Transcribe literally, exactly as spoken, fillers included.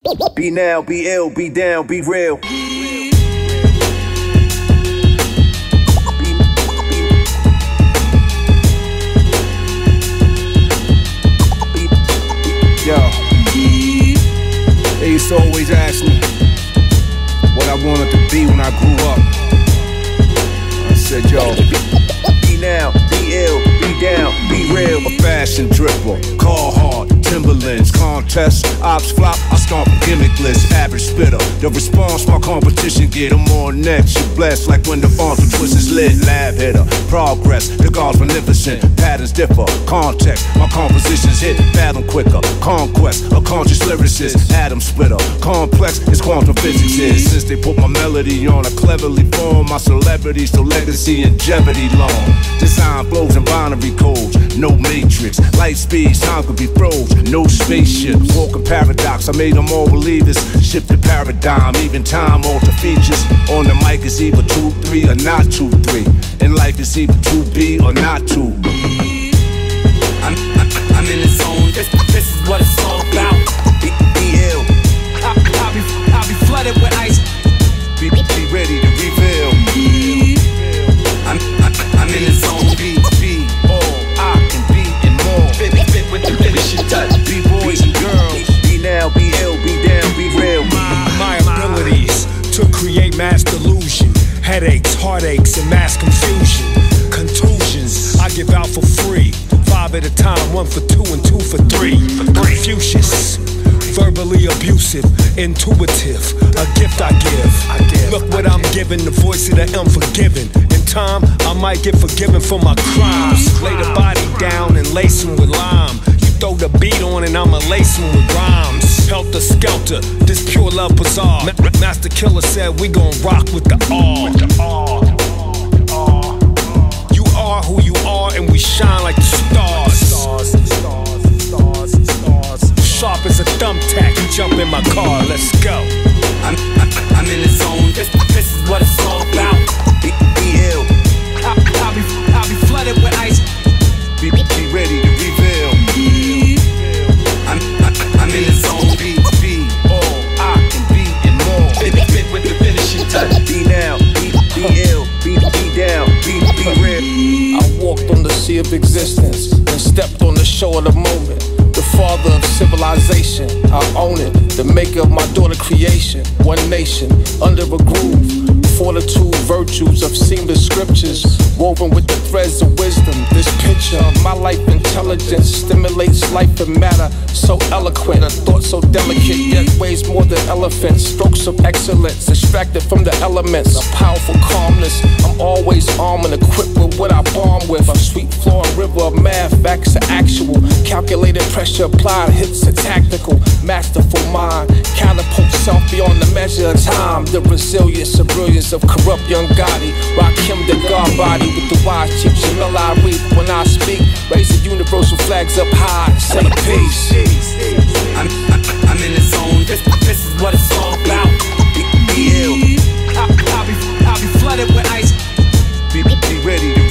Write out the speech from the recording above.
Be now, be ill, be down, be real. Yo, they used to always ask me what I wanted to be when I grew up. I said, yo, be now, be ill, be down, be real. A fashion dripper, Carhartt, Timberlands, contest, ops flop, I stomp gimmickless, average spitter. The response my competition get, I'm on next. You blessed like when the arms will twist is lit. Lab hitter, progress, the God's beneficent. Patterns differ, context, my compositions hit. Fathom quicker, conquest, a conscious lyricist. Atom splitter, complex, it's quantum physics is. Since they put my melody on a cleverly form, my celebrity still legacy and jeopardy long. Design flows and binary codes, no matrix. Light speeds, time could be froze. No spaceship, walking paradox. I made them all believe this. Shifted paradigm, even time alter features. On the mic is either two three or not two three. In life it's either two B or not two. I'm, I'm, I'm in the zone. This, this is what it's all about. Be, be ill. I, I'll be, I'll be flooded with ice. Be, be ready to reveal. I'm, I'm, I'm in the zone. Be, be all I can be and more. Fit, fit with the finishing touch. Be boys and girls. Be now, be ill, be down, be real. My, my abilities to create mass delusion, headaches, heartaches, and mass confusion. Contusions I give out for free. Five at a time, one for two and two for three. Confucius, verbally abusive, intuitive, a gift I give. I give. Look what I'm giving, the voice of the unforgiven. In time, I might get forgiven for my crimes. Lay the body down and lace him with lime. You throw the beat on and I'ma lace him with rhymes. Helter skelter, this pure love bizarre. Ma Master Killer said we gon' rock with the R. You are who you are and we shine like the stars. Sharp as a thumbtack, you jump in my car, let's go. I'm, I'm, I'm in the zone. This, this is what it's all about. Be, be ill. I, I'll be, I'll be flooded with ice. Be, be ready to reveal. I'm, I'm, I'm in the zone. Be, be all I can be and more. Fit, fit with the finishing touch. Be now, be, be ill, be, be down, be, be real. I walked on the sea of existence and stepped on the shore of the moment. The father of civilization, I own it. The maker of my daughter creation. One nation, under a groove. Fortitude, virtues of seamless scriptures, woven with the threads of wisdom. This picture of my life intelligence stimulates life and matter. So eloquent, a thought so delicate, yet weighs more than elephants. Strokes of excellence, extracted from the elements. A powerful calmness, I'm always armed and equipped with what I bomb with. A sweet flowing river of math, facts are actual. Calculated pressure applied, hits are tactical. Masterful mind, catapult self beyond the measure of time. The resilience of brilliance of corrupt young Gotti. Rock him the God body with the wise cheap Jamil I reap. When I speak, raise the universal flags up high, say peace. I'm, I'm, I'm in the zone. This, this is what it's all about. Be, be ill. I, I'll be, I'll be flooded with ice. Be, be ready to